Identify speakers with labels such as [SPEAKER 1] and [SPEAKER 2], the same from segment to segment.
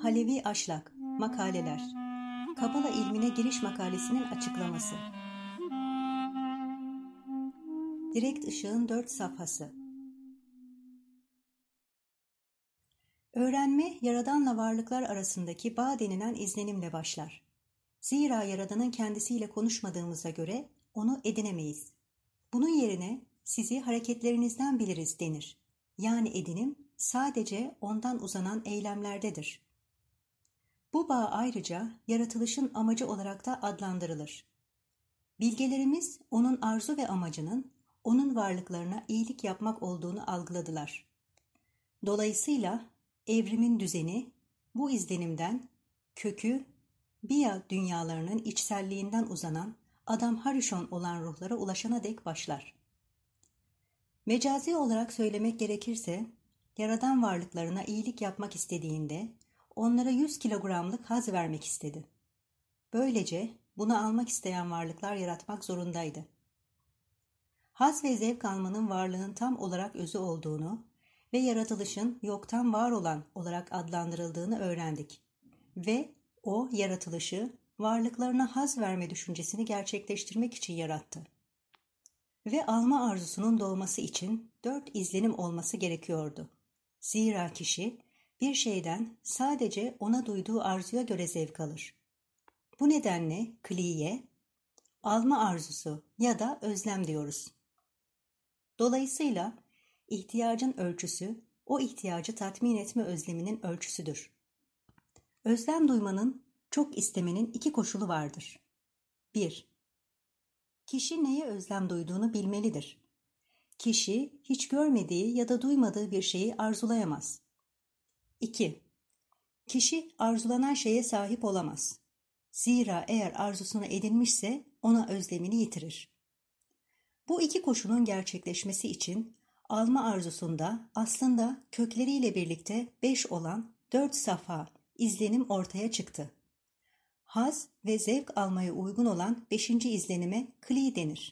[SPEAKER 1] Halevi Aşlak, Makaleler, Kabala ilmine giriş makalesinin açıklaması. Direkt ışığın 4 safhası. Öğrenme, Yaradan'la varlıklar arasındaki bağ denilen izlenimle başlar. Zira Yaradan'ın kendisiyle konuşmadığımıza göre onu edinemeyiz. Bunun yerine sizi hareketlerinizden biliriz denir. Yani edinim sadece ondan uzanan eylemlerdedir. Bu bağ ayrıca yaratılışın amacı olarak da adlandırılır. Bilgelerimiz onun arzu ve amacının onun varlıklarına iyilik yapmak olduğunu algıladılar. Dolayısıyla evrimin düzeni bu izlenimden, kökü Biya dünyalarının içselliğinden uzanan Adam Harishon olan ruhlara ulaşana dek başlar. Mecazi olarak söylemek gerekirse, Yaradan varlıklarına iyilik yapmak istediğinde onlara 100 kilogramlık haz vermek istedi. Böylece bunu almak isteyen varlıklar yaratmak zorundaydı. Haz ve zevk almanın varlığın tam olarak özü olduğunu ve yaratılışın yoktan var olan olarak adlandırıldığını öğrendik. Ve o yaratılışı varlıklarına haz verme düşüncesini gerçekleştirmek için yarattı. Ve alma arzusunun doğması için 4 izlenim olması gerekiyordu. Zira kişi bir şeyden sadece ona duyduğu arzuya göre zevk alır. Bu nedenle kliye, alma arzusu ya da özlem diyoruz. Dolayısıyla ihtiyacın ölçüsü, o ihtiyacı tatmin etme özleminin ölçüsüdür. Özlem duymanın, çok istemenin 2 koşulu vardır. 1. Kişi neye özlem duyduğunu bilmelidir. Kişi hiç görmediği ya da duymadığı bir şeyi arzulayamaz. 2. Kişi arzulanan şeye sahip olamaz. Zira eğer arzusunu edinmişse ona özlemini yitirir. Bu 2 koşulun gerçekleşmesi için alma arzusunda aslında kökleriyle birlikte 5 olan 4 safha izlenim ortaya çıktı. Haz ve zevk almaya uygun olan 5. izlenime kli denir.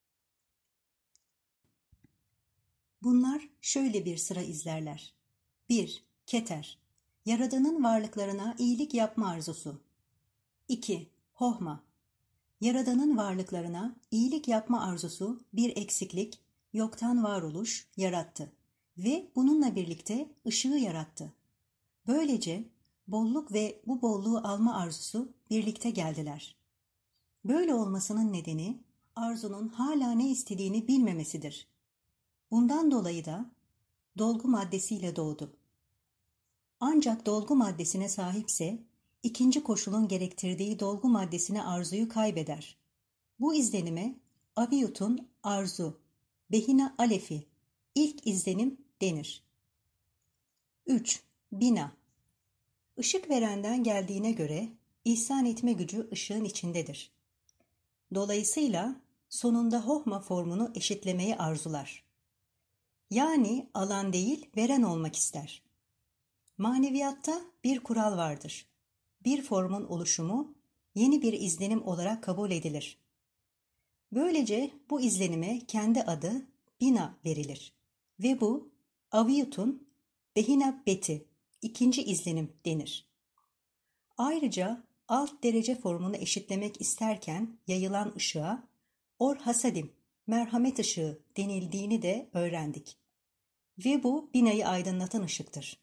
[SPEAKER 1] Bunlar şöyle bir sıra izlerler. 1. Keter, Yaradan'ın varlıklarına iyilik yapma arzusu. 2. Hohma, Yaradan'ın varlıklarına iyilik yapma arzusu bir eksiklik, yoktan varoluş yarattı ve bununla birlikte ışığı yarattı. Böylece bolluk ve bu bolluğu alma arzusu birlikte geldiler. Böyle olmasının nedeni arzunun hala ne istediğini bilmemesidir. Bundan dolayı da dolgu maddesiyle doğdu. Ancak dolgu maddesine sahipse, 2. koşulun gerektirdiği dolgu maddesine arzuyu kaybeder. Bu izlenime Aviyut'un arzu, Behina Alefi, ilk izlenim denir. 3. Bina, Işık verenden geldiğine göre ihsan etme gücü ışığın içindedir. Dolayısıyla sonunda hohma formunu eşitlemeyi arzular. Yani alan değil, veren olmak ister. Maneviyatta bir kural vardır. Bir formun oluşumu yeni bir izlenim olarak kabul edilir. Böylece bu izlenime kendi adı bina verilir ve bu Aviyut'un Behina Beti, 2. izlenim denir. Ayrıca alt derece formunu eşitlemek isterken yayılan ışığa Or Hasadim, merhamet ışığı denildiğini de öğrendik. Ve bu binayı aydınlatan ışıktır.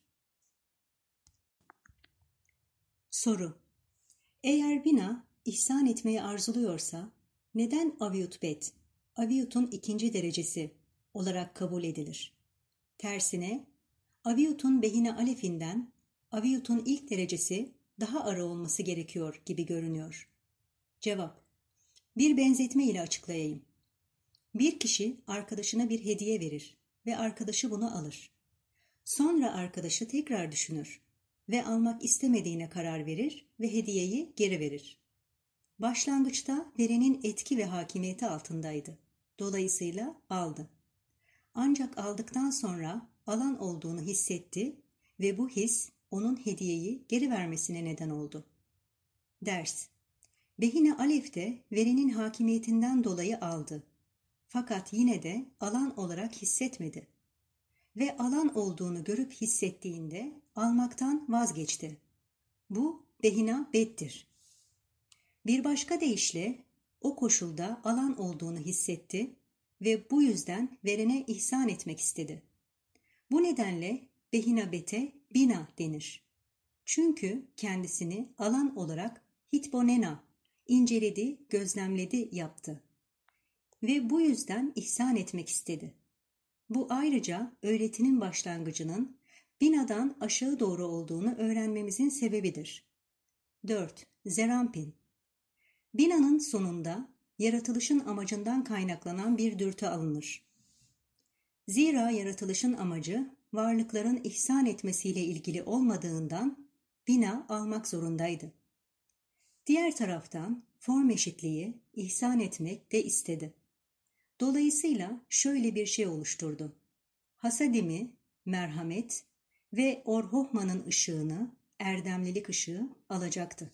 [SPEAKER 1] Soru: Eğer bina ihsan etmeyi arzuluyorsa neden Aviyut Bet, Aviyut'un 2. derecesi olarak kabul edilir? Tersine Aviyut'un Behine Alef'inden Aviyut'un ilk derecesi daha ara olması gerekiyor gibi görünüyor. Cevap: Bir benzetme ile açıklayayım. Bir kişi arkadaşına bir hediye verir ve arkadaşı bunu alır. Sonra arkadaşı tekrar düşünür ve almak istemediğine karar verir ve hediyeyi geri verir. Başlangıçta verenin etki ve hakimiyeti altındaydı. Dolayısıyla aldı. Ancak aldıktan sonra alan olduğunu hissetti ve bu his onun hediyeyi geri vermesine neden oldu. Ders: Behine Alef de verenin hakimiyetinden dolayı aldı. Fakat yine de alan olarak hissetmedi. Ve alan olduğunu görüp hissettiğinde almaktan vazgeçti. Bu behina bettir. Bir başka deyişle o koşulda alan olduğunu hissetti ve bu yüzden verene ihsan etmek istedi. Bu nedenle behina bete bina denir. Çünkü kendisini alan olarak hitbonena, inceledi, gözlemledi, yaptı. Ve bu yüzden ihsan etmek istedi. Bu ayrıca öğretinin başlangıcının binadan aşağı doğru olduğunu öğrenmemizin sebebidir. 4. Zerampin. Binanın sonunda yaratılışın amacından kaynaklanan bir dürtü alınır. Zira yaratılışın amacı varlıkların ihsan etmesiyle ilgili olmadığından bina almak zorundaydı. Diğer taraftan form eşitliği ihsan etmek de istedi. Dolayısıyla şöyle bir şey oluşturdu. Hasadimi, merhamet ve Orhohma'nın ışığını, erdemlilik ışığı alacaktı.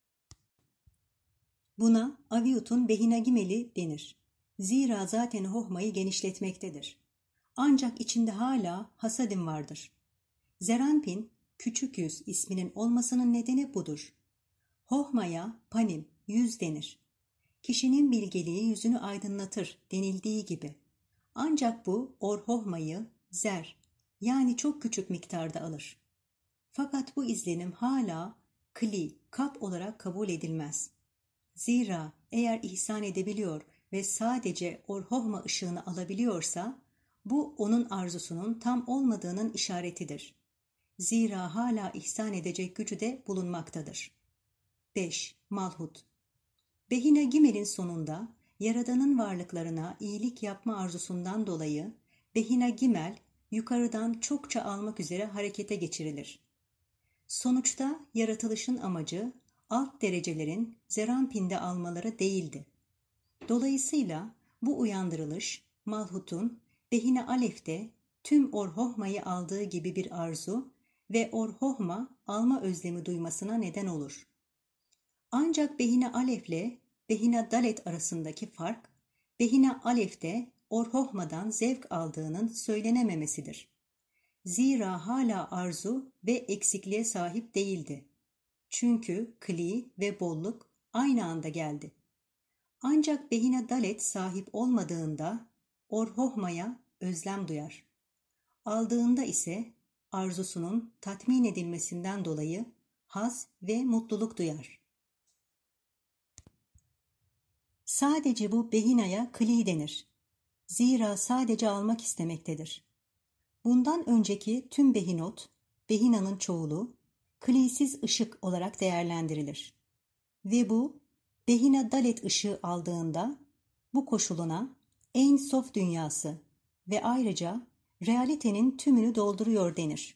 [SPEAKER 1] Buna Aviut'un Behinagimeli denir. Zira zaten Hohma'yı genişletmektedir. Ancak içinde hala hasadim vardır. Zeranpin, küçük yüz isminin olmasının nedeni budur. Hohma'ya panim, yüz denir. Kişinin bilgeliği yüzünü aydınlatır denildiği gibi. Ancak bu Orhohma'yı zer, yani çok küçük miktarda alır. Fakat bu izlenim hala kli, kap olarak kabul edilmez. Zira eğer ihsan edebiliyor ve sadece Orhohma ışığını alabiliyorsa, bu onun arzusunun tam olmadığının işaretidir. Zira hala ihsan edecek gücü de bulunmaktadır. 5. Malhut. Behina Gimel'in sonunda Yaradan'ın varlıklarına iyilik yapma arzusundan dolayı Behina Gimel yukarıdan çokça almak üzere harekete geçirilir. Sonuçta yaratılışın amacı alt derecelerin Zerampin'de almaları değildi. Dolayısıyla bu uyandırılış Malhut'un Behina Alef'te tüm Orhohma'yı aldığı gibi bir arzu ve Orhohma alma özlemi duymasına neden olur. Ancak Behina Alef'le Behina Dalet arasındaki fark, Behina Alef'te Orhohma'dan zevk aldığının söylenememesidir. Zira hala arzu ve eksikliğe sahip değildi. Çünkü kli ve bolluk aynı anda geldi. Ancak Behina Dalet sahip olmadığında Orhohma'ya özlem duyar. Aldığında ise arzusunun tatmin edilmesinden dolayı haz ve mutluluk duyar. Sadece bu Behina'ya kli denir. Zira sadece almak istemektedir. Bundan önceki tüm Behinot, Behina'nın çoğulu, klisiz ışık olarak değerlendirilir. Ve bu, Behina Dalet ışığı aldığında, bu koşuluna Ein Sof dünyası ve ayrıca realitenin tümünü dolduruyor denir.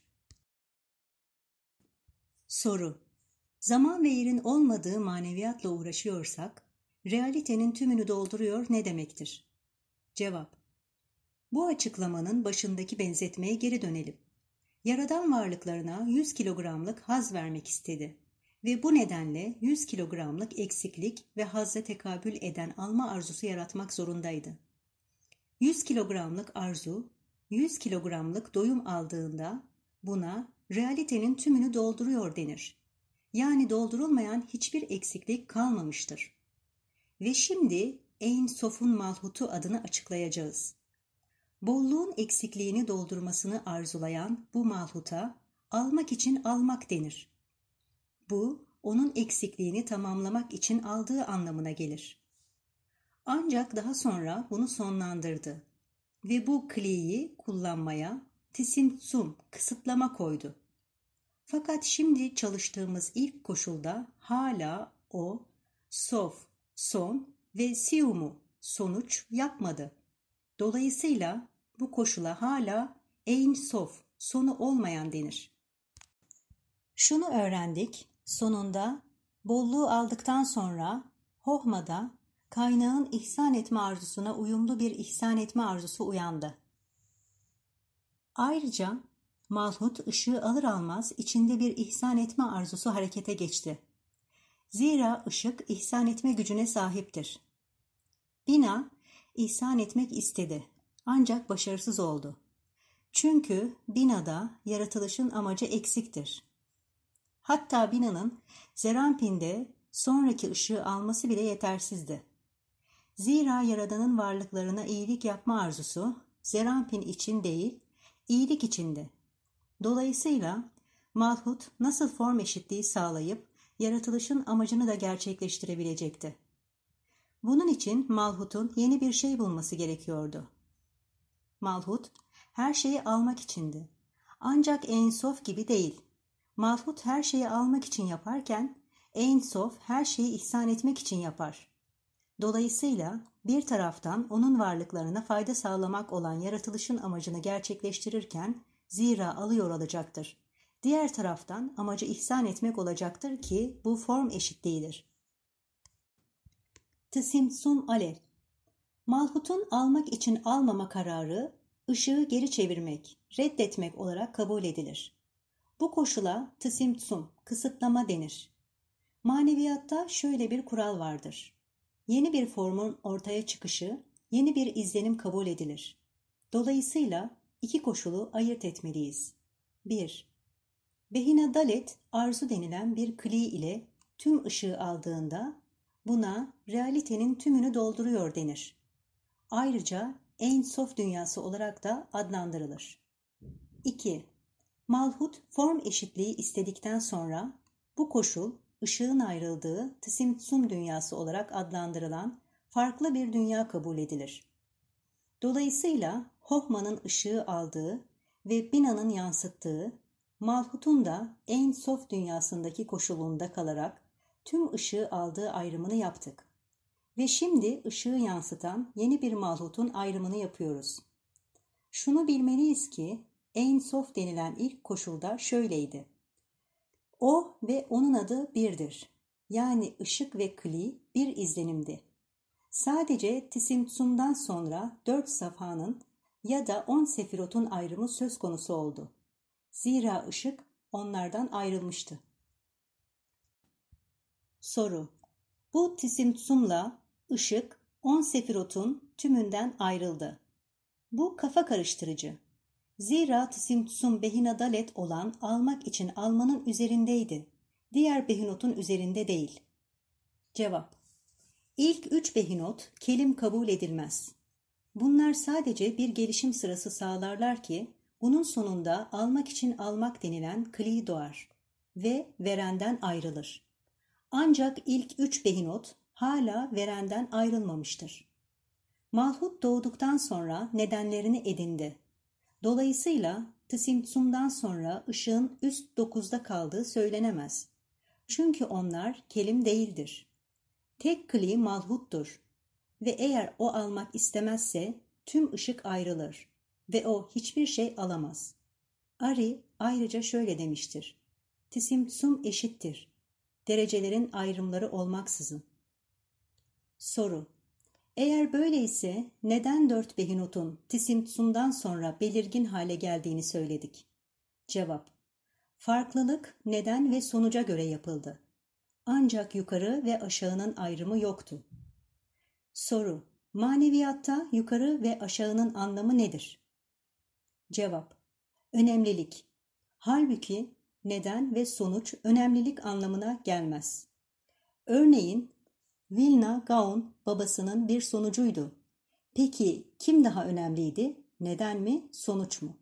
[SPEAKER 1] Soru: Zaman ve yerin olmadığı maneviyatla uğraşıyorsak, realitenin tümünü dolduruyor ne demektir? Cevap: Bu açıklamanın başındaki benzetmeye geri dönelim. Yaradan varlıklarına 100 kilogramlık haz vermek istedi ve bu nedenle 100 kilogramlık eksiklik ve hazza tekabül eden alma arzusu yaratmak zorundaydı. 100 kilogramlık arzu, 100 kilogramlık doyum aldığında buna realitenin tümünü dolduruyor denir. Yani doldurulmayan hiçbir eksiklik kalmamıştır. Ve şimdi Ein Sof'un Malhut'u adını açıklayacağız. Bolluğun eksikliğini doldurmasını arzulayan bu malhuta almak için almak denir. Bu, onun eksikliğini tamamlamak için aldığı anlamına gelir. Ancak daha sonra bunu sonlandırdı ve bu kliyi kullanmaya tisimsum, kısıtlama koydu. Fakat şimdi çalıştığımız ilk koşulda hala o, sof, son ve siumu, sonuç yapmadı. Dolayısıyla bu koşula hala Ein Sof, sonu olmayan denir. Şunu öğrendik, sonunda bolluğu aldıktan sonra Hohma'da kaynağın ihsan etme arzusuna uyumlu bir ihsan etme arzusu uyandı. Ayrıca Malhut ışığı alır almaz içinde bir ihsan etme arzusu harekete geçti. Zira ışık ihsan etme gücüne sahiptir. Bina ihsan etmek istedi ancak başarısız oldu. Çünkü binada yaratılışın amacı eksiktir. Hatta Bina'nın Zerampin'de sonraki ışığı alması bile yetersizdi. Zira Yaradan'ın varlıklarına iyilik yapma arzusu Zerampin için değil, iyilik içindi. Dolayısıyla Malhut nasıl form eşitliği sağlayıp yaratılışın amacını da gerçekleştirebilecekti. Bunun için Malhut'un yeni bir şey bulması gerekiyordu. Malhut her şeyi almak içindi. Ancak Ein Sof gibi değil. Malhut her şeyi almak için yaparken Ein Sof her şeyi ihsan etmek için yapar. Dolayısıyla bir taraftan onun varlıklarına fayda sağlamak olan yaratılışın amacını gerçekleştirirken zira alıyor olacaktır. Diğer taraftan amacı ihsan etmek olacaktır ki bu form eşitliğidir. Tısimsum Alef. Malhut'un almak için almama kararı ışığı geri çevirmek, reddetmek olarak kabul edilir. Bu koşula tısimsum, kısıtlama denir. Maneviyatta şöyle bir kural vardır. Yeni bir formun ortaya çıkışı, yeni bir izlenim kabul edilir. Dolayısıyla iki koşulu ayırt etmeliyiz. 1. Behina Dalet arzu denilen bir kli ile tüm ışığı aldığında buna realitenin tümünü dolduruyor denir. Ayrıca Ein Sof dünyası olarak da adlandırılır. 2. Malhut form eşitliği istedikten sonra bu koşul ışığın ayrıldığı Tısimtsum dünyası olarak adlandırılan farklı bir dünya kabul edilir. Dolayısıyla Hohma'nın ışığı aldığı ve Bina'nın yansıttığı, Malhut'un da Ein Sof dünyasındaki koşulunda kalarak tüm ışığı aldığı ayrımını yaptık. Ve şimdi ışığı yansıtan yeni bir Malhut'un ayrımını yapıyoruz. Şunu bilmeliyiz ki Ein Sof denilen ilk koşulda şöyleydi. O ve onun adı birdir. Yani ışık ve kli bir izlenimdi. Sadece Tisimtsum'dan sonra 4 safhanın ya da 10 sefirotun ayrımı söz konusu oldu. Zira ışık onlardan ayrılmıştı. Soru. Bu Tisimtsum'la ışık 10 sefirotun tümünden ayrıldı. Bu kafa karıştırıcı. Zira Tisimtsum Behina Dalet olan almak için almanın üzerindeydi. Diğer behinotun üzerinde değil. Cevap. İlk 3 behinot kelim kabul edilmez. Bunlar sadece bir gelişim sırası sağlarlar ki bunun sonunda almak için almak denilen kli doğar ve verenden ayrılır. Ancak ilk 3 behinot hala verenden ayrılmamıştır. Malhut doğduktan sonra nedenlerini edindi. Dolayısıyla Tısimtsum'dan sonra ışığın üst 9'da kaldığı söylenemez. Çünkü onlar kelim değildir. Tek kli Malhut'tur ve eğer o almak istemezse tüm ışık ayrılır ve o hiçbir şey alamaz. Ari ayrıca şöyle demiştir. Tisimtsum eşittir. Derecelerin ayrımları olmaksızın. Soru. Eğer böyleyse neden 4 behinotun Tisimtsum'dan sonra belirgin hale geldiğini söyledik? Cevap. Farklılık neden ve sonuca göre yapıldı. Ancak yukarı ve aşağının ayrımı yoktu. Soru. Maneviyatta yukarı ve aşağının anlamı nedir? Cevap. Önemlilik. Halbuki neden ve sonuç önemlilik anlamına gelmez. Örneğin Vilna Gaon babasının bir sonucuydu. Peki kim daha önemliydi? Neden mi, sonuç mu?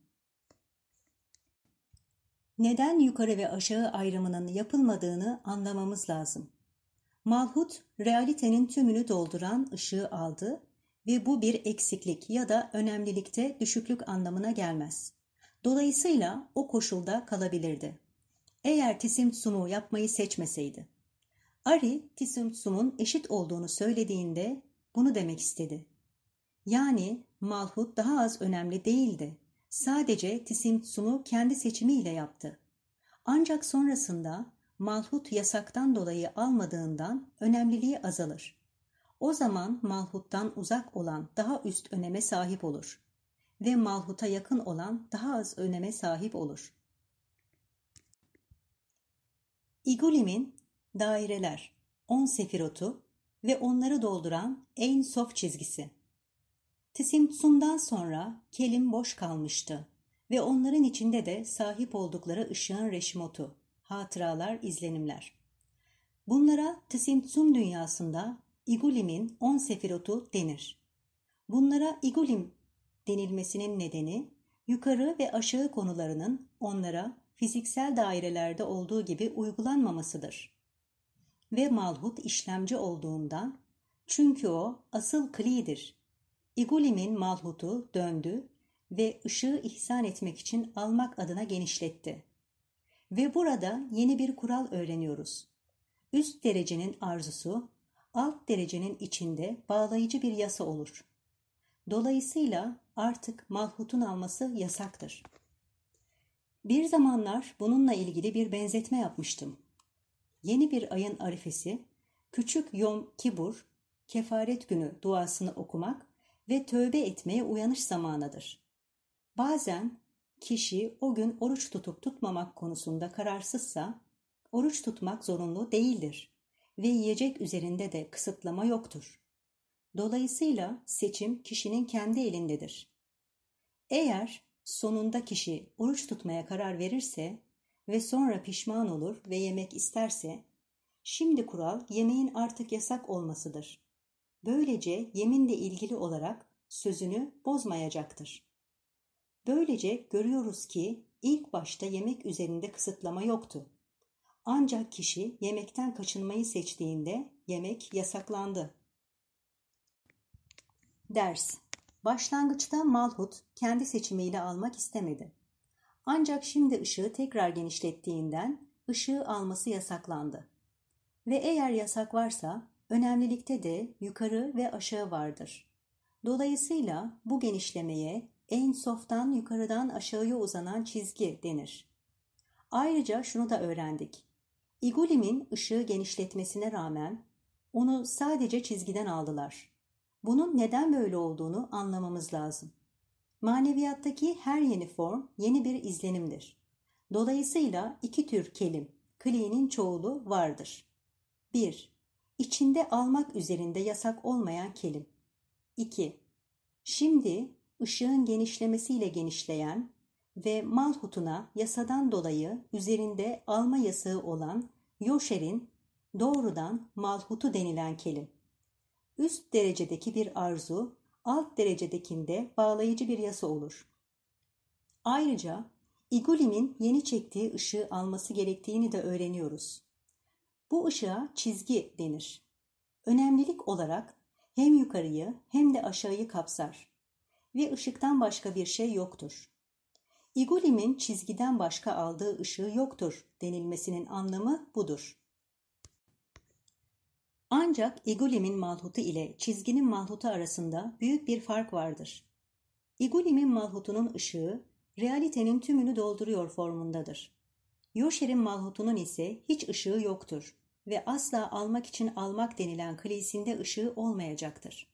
[SPEAKER 1] Neden yukarı ve aşağı ayrımının yapılmadığını anlamamız lazım. Malhut, realitenin tümünü dolduran ışığı aldı ve bu bir eksiklik ya da önemlilikte düşüklük anlamına gelmez. Dolayısıyla o koşulda kalabilirdi. Eğer Tisimtsum'u yapmayı seçmeseydi. Ari, Tisimtsum'un eşit olduğunu söylediğinde bunu demek istedi. Yani Malhut daha az önemli değildi. Sadece Tisimtsum'u kendi seçimiyle yaptı. Ancak sonrasında Malhut yasaktan dolayı almadığından önemliliği azalır. O zaman Malhut'tan uzak olan daha üst öneme sahip olur ve Malhut'a yakın olan daha az öneme sahip olur. İgulim'in daireler, 10 sefirotu ve onları dolduran Ein Sof çizgisi. Tisimtsum'dan sonra kelim boş kalmıştı ve onların içinde de sahip oldukları ışığın reşimotu, hatıralar, izlenimler. Bunlara Tsimtsum dünyasında Igulim'in 10 sefirotu denir. Bunlara Igulim denilmesinin nedeni, yukarı ve aşağı konularının onlara fiziksel dairelerde olduğu gibi uygulanmamasıdır. Ve Malhut işlemci olduğundan, çünkü o asıl Kli'dir. Igulim'in Malhut'u döndü ve ışığı ihsan etmek için almak adına genişletti. Ve burada yeni bir kural öğreniyoruz. Üst derecenin arzusu, alt derecenin içinde bağlayıcı bir yasa olur. Dolayısıyla artık Malhut'un alması yasaktır. Bir zamanlar bununla ilgili bir benzetme yapmıştım. Yeni bir ayın arifesi, küçük Yom Kibur, kefaret günü duasını okumak ve tövbe etmeye uyanış zamanıdır. Bazen kişi o gün oruç tutup tutmamak konusunda kararsızsa, oruç tutmak zorunlu değildir ve yiyecek üzerinde de kısıtlama yoktur. Dolayısıyla seçim kişinin kendi elindedir. Eğer sonunda kişi oruç tutmaya karar verirse ve sonra pişman olur ve yemek isterse, şimdi kural yemeğin artık yasak olmasıdır. Böylece yeminle ilgili olarak sözünü bozmayacaktır. Böylece görüyoruz ki ilk başta yemek üzerinde kısıtlama yoktu. Ancak kişi yemekten kaçınmayı seçtiğinde yemek yasaklandı. Ders. Başlangıçta Malhut kendi seçimiyle almak istemedi. Ancak şimdi ışığı tekrar genişlettiğinden ışığı alması yasaklandı. Ve eğer yasak varsa önemlilikte de yukarı ve aşağı vardır. Dolayısıyla bu genişlemeye Ein Sof'tan yukarıdan aşağıya uzanan çizgi denir. Ayrıca şunu da öğrendik. Igulim'in ışığı genişletmesine rağmen onu sadece çizgiden aldılar. Bunun neden böyle olduğunu anlamamız lazım. Maneviyattaki her yeni form yeni bir izlenimdir. Dolayısıyla iki tür kelim, Kli'nin çoğulu vardır. 1. İçinde almak üzerinde yasak olmayan kelim. 2. Şimdi ışığın genişlemesiyle genişleyen ve Malhut'una yasadan dolayı üzerinde alma yasağı olan Yosher'in doğrudan Malhut'u denilen kelim. Üst derecedeki bir arzu, alt derecedekinde bağlayıcı bir yasa olur. Ayrıca Igulim'in yeni çektiği ışığı alması gerektiğini de öğreniyoruz. Bu ışığa çizgi denir. Önemlilik olarak hem yukarıyı hem de aşağıyı kapsar ve ışıktan başka bir şey yoktur. Igulim'in çizgiden başka aldığı ışığı yoktur denilmesinin anlamı budur. Ancak Igulim'in Malhut'u ile çizginin Malhut'u arasında büyük bir fark vardır. Igulim'in Malhut'unun ışığı realitenin tümünü dolduruyor formundadır. Yosher'in Malhut'unun ise hiç ışığı yoktur ve asla almak için almak denilen Kli'sinde ışığı olmayacaktır.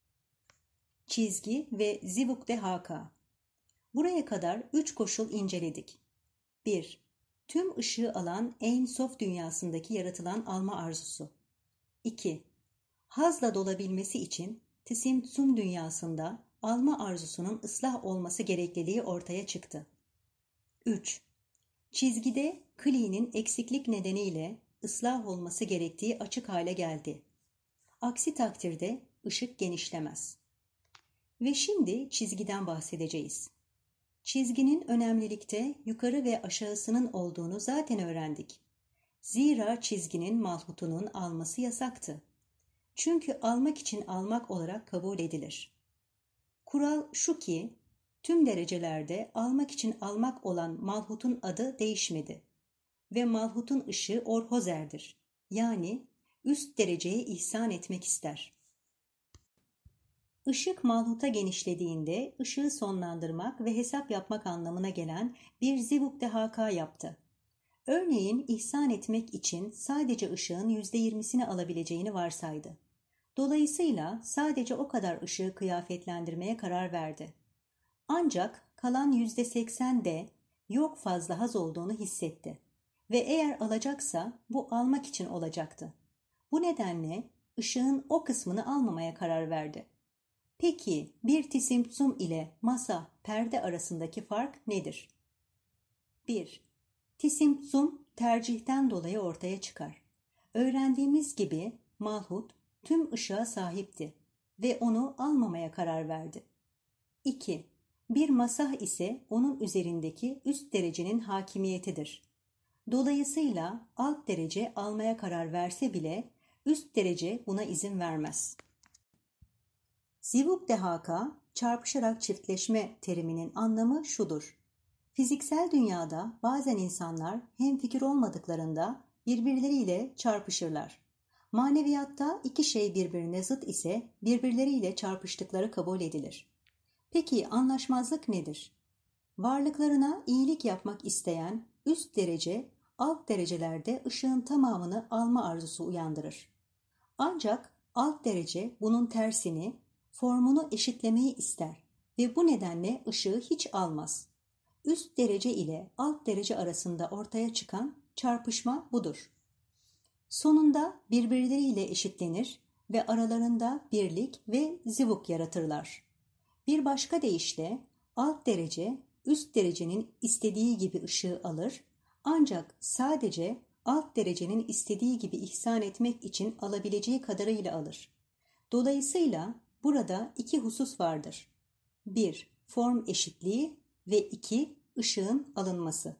[SPEAKER 1] Çizgi ve Zivuk-de Haka. Buraya kadar 3 koşul inceledik. 1. Tüm ışığı alan Ein Sof dünyasındaki yaratılan alma arzusu. 2. Hazla dolabilmesi için Tsimtsum dünyasında alma arzusunun ıslah olması gerekliliği ortaya çıktı. 3. Çizgide Kli'nin eksiklik nedeniyle ıslah olması gerektiği açık hale geldi. Aksi takdirde ışık genişlemez. Ve şimdi çizgiden bahsedeceğiz. Çizginin önemlilikte yukarı ve aşağısının olduğunu zaten öğrendik. Zira çizginin Malhut'unun alması yasaktı. Çünkü almak için almak olarak kabul edilir. Kural şu ki, tüm derecelerde almak için almak olan Malhut'un adı değişmedi. Ve Malhut'un ışığı Orhozer'dir. Yani üst dereceye ihsan etmek ister. Işık Malhut'a genişlediğinde ışığı sonlandırmak ve hesap yapmak anlamına gelen bir zivuk-de haka yaptı. Örneğin ihsan etmek için sadece ışığın %20'sini alabileceğini varsaydı. Dolayısıyla sadece o kadar ışığı kıyafetlendirmeye karar verdi. Ancak kalan %80 de yok fazla haz olduğunu hissetti. Ve eğer alacaksa bu almak için olacaktı. Bu nedenle ışığın o kısmını almamaya karar verdi. Peki bir Tsimtsum ile masa, perde arasındaki fark nedir? 1. Tsimtsum tercihten dolayı ortaya çıkar. Öğrendiğimiz gibi Malhut tüm ışığa sahipti ve onu almamaya karar verdi. 2. Bir masah ise onun üzerindeki üst derecenin hakimiyetidir. Dolayısıyla alt derece almaya karar verse bile üst derece buna izin vermez. Zivuk-dehaka, çarpışarak çiftleşme teriminin anlamı şudur. Fiziksel dünyada bazen insanlar hemfikir olmadıklarında birbirleriyle çarpışırlar. Maneviyatta iki şey birbirine zıt ise birbirleriyle çarpıştıkları kabul edilir. Peki anlaşmazlık nedir? Varlıklarına iyilik yapmak isteyen üst derece, alt derecelerde ışığın tamamını alma arzusu uyandırır. Ancak alt derece bunun tersini, formunu eşitlemeyi ister ve bu nedenle ışığı hiç almaz. Üst derece ile alt derece arasında ortaya çıkan çarpışma budur. Sonunda birbirleriyle eşitlenir ve aralarında birlik ve zivuk yaratırlar. Bir başka deyişle alt derece üst derecenin istediği gibi ışığı alır, ancak sadece alt derecenin istediği gibi ihsan etmek için alabileceği kadarıyla alır. Dolayısıyla burada iki husus vardır. 1. Form eşitliği ve 2. Işığın alınması.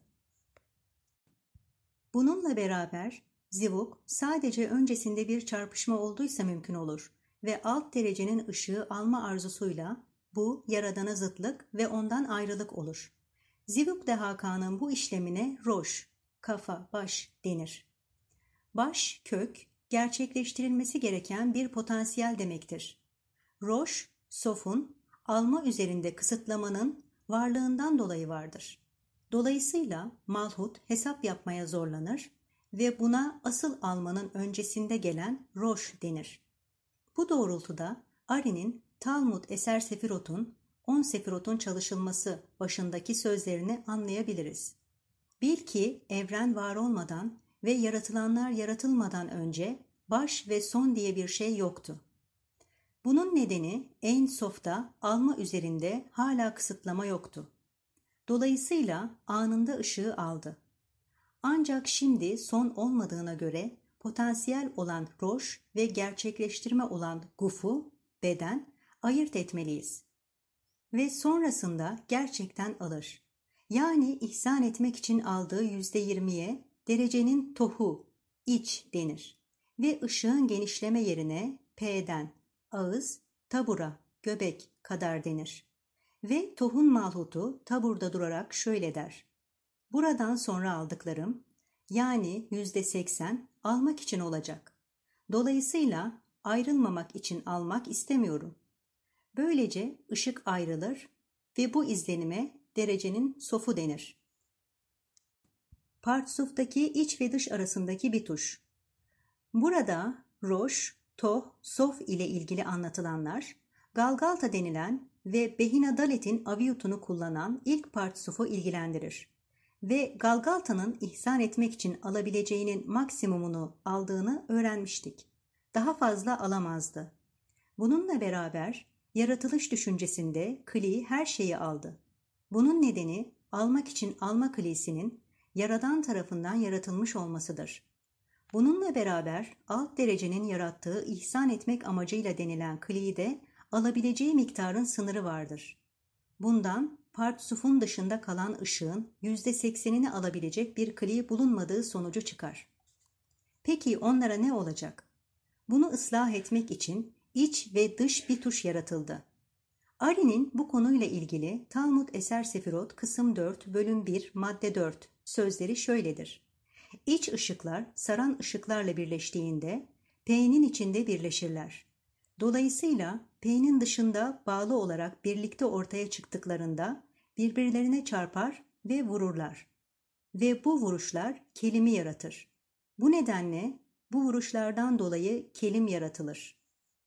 [SPEAKER 1] Bununla beraber zivuk sadece öncesinde bir çarpışma olduysa mümkün olur ve alt derecenin ışığı alma arzusuyla bu yaradana zıtlık ve ondan ayrılık olur. Zivuk-dehakanın bu işlemine roş, kafa, baş denir. Baş, kök, gerçekleştirilmesi gereken bir potansiyel demektir. Roş, sofun, alma üzerinde kısıtlamanın varlığından dolayı vardır. Dolayısıyla malhut hesap yapmaya zorlanır ve buna asıl almanın öncesinde gelen roş denir. Bu doğrultuda Ari'nin Talmud Eser Sefirot'un 10 Sefirot'un çalışılması başındaki sözlerini anlayabiliriz. Bil ki evren var olmadan ve yaratılanlar yaratılmadan önce baş ve son diye bir şey yoktu. Bunun nedeni Ein Sof'ta alma üzerinde hala kısıtlama yoktu. Dolayısıyla anında ışığı aldı. Ancak şimdi son olmadığına göre potansiyel olan roş ve gerçekleştirme olan gufu, beden ayırt etmeliyiz. Ve sonrasında gerçekten alır. Yani ihsan etmek için aldığı %20'ye derecenin tohu, iç denir. Ve ışığın genişleme yerine P'den, ağız, tabura, göbek kadar denir. Ve tohun malhutu taburda durarak şöyle der. Buradan sonra aldıklarım, yani %80 almak için olacak. Dolayısıyla ayrılmamak için almak istemiyorum. Böylece ışık ayrılır ve bu izlenime derecenin sofu denir. Partsuf'taki iç ve dış arasındaki bir tuş. Burada roş, toh, sof ile ilgili anlatılanlar, Galgalta denilen ve Behina Dalet'in aviyutunu kullanan ilk partsuf'u ilgilendirir. Ve Galgalta'nın ihsan etmek için alabileceğinin maksimumunu aldığını öğrenmiştik. Daha fazla alamazdı. Bununla beraber yaratılış düşüncesinde Kli her şeyi aldı. Bunun nedeni almak için alma Kli'sinin Yaradan tarafından yaratılmış olmasıdır. Bununla beraber alt derecenin yarattığı ihsan etmek amacıyla denilen Kli'de alabileceği miktarın sınırı vardır. Bundan partsufun dışında kalan ışığın %80'ini alabilecek bir Kli bulunmadığı sonucu çıkar. Peki onlara ne olacak? Bunu ıslah etmek için iç ve dış bir tuş yaratıldı. Ari'nin bu konuyla ilgili Talmud Eser Sefirot kısım 4 bölüm 1 madde 4 sözleri şöyledir. İç ışıklar saran ışıklarla birleştiğinde P'nin içinde birleşirler. Dolayısıyla P'nin dışında bağlı olarak birlikte ortaya çıktıklarında birbirlerine çarpar ve vururlar. Ve bu vuruşlar kelimi yaratır. Bu nedenle bu vuruşlardan dolayı kelim yaratılır.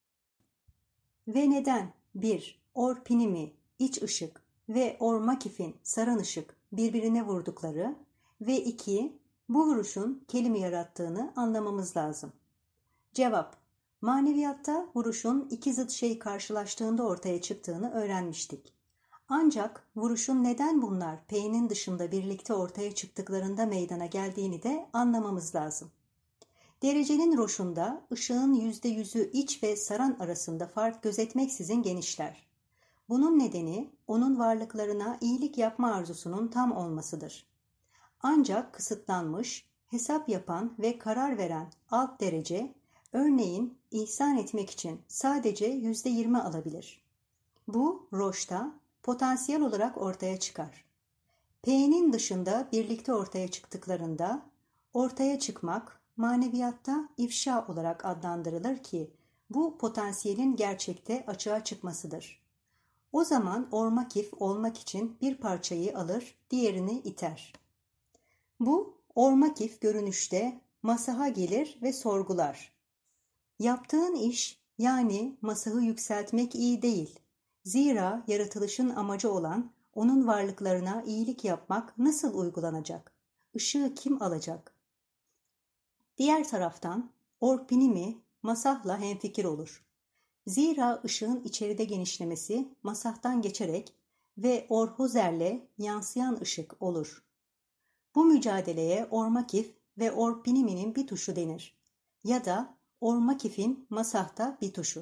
[SPEAKER 1] Ve neden 1. Orpinimi, iç ışık ve ormakifin, saran ışık birbirine vurdukları ve 2. Bu vuruşun kelimi yarattığını anlamamız lazım. Cevap: Maneviyatta vuruşun iki zıt şey karşılaştığında ortaya çıktığını öğrenmiştik. Ancak vuruşun neden bunlar P'nin dışında birlikte ortaya çıktıklarında meydana geldiğini de anlamamız lazım. Derecenin roşunda ışığın %100'ü iç ve saran arasında fark gözetmeksizin genişler. Bunun nedeni onun varlıklarına iyilik yapma arzusunun tam olmasıdır. Ancak kısıtlanmış, hesap yapan ve karar veren alt derece, örneğin ihsan etmek için sadece %20 alabilir. Bu roşta potansiyel olarak ortaya çıkar. P'nin dışında birlikte ortaya çıktıklarında ortaya çıkmak maneviyatta ifşa olarak adlandırılır ki bu potansiyelin gerçekte açığa çıkmasıdır. O zaman ormakif olmak için bir parçayı alır, diğerini iter. Bu ormakif görünüşte masaha gelir ve sorgular. Yaptığın iş yani masahı yükseltmek iyi değil. Zira yaratılışın amacı olan onun varlıklarına iyilik yapmak nasıl uygulanacak? Işığı kim alacak? Diğer taraftan Orpinimi masahla hemfikir olur. Zira ışığın içeride genişlemesi masahtan geçerek ve Orhozer'le yansıyan ışık olur. Bu mücadeleye Ormakif ve Orpinimi'nin bir tuşu denir ya da Ormakif'in masahta bir tuşu.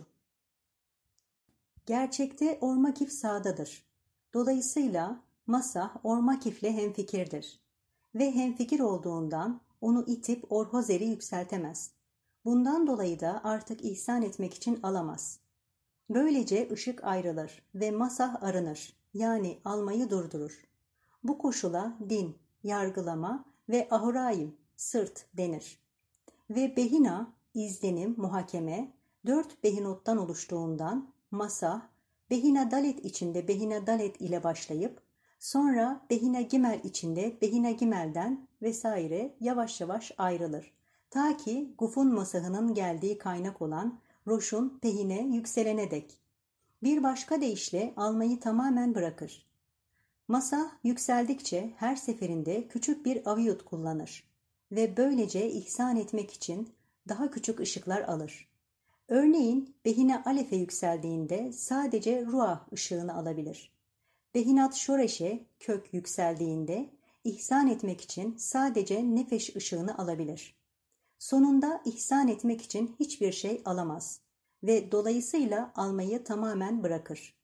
[SPEAKER 1] Gerçekte Ormakif sağdadır. Dolayısıyla masah Ormakif'le hemfikirdir ve hemfikir olduğundan onu itip Orhozer'i yükseltemez. Bundan dolayı da artık ihsan etmek için alamaz. Böylece ışık ayrılır ve masah arınır, yani almayı durdurur. Bu koşula din, yargılama ve ahuraim, sırt denir. Ve behina, izlenim, muhakeme, 4 behinottan oluştuğundan masah, behina dalet içinde behina dalet ile başlayıp, sonra behina gimel içinde behina gimelden vesaire yavaş yavaş ayrılır. Ta ki gufun masahının geldiği kaynak olan roşun pehine yükselene dek. Bir başka deyişle almayı tamamen bırakır. Masah yükseldikçe her seferinde küçük bir aviyut kullanır ve böylece ihsan etmek için daha küçük ışıklar alır. Örneğin behine alefe yükseldiğinde sadece ruah ışığını alabilir. Behinat şoreşe kök yükseldiğinde ihsan etmek için sadece nefeş ışığını alabilir. Sonunda ihsan etmek için hiçbir şey alamaz ve dolayısıyla almayı tamamen bırakır.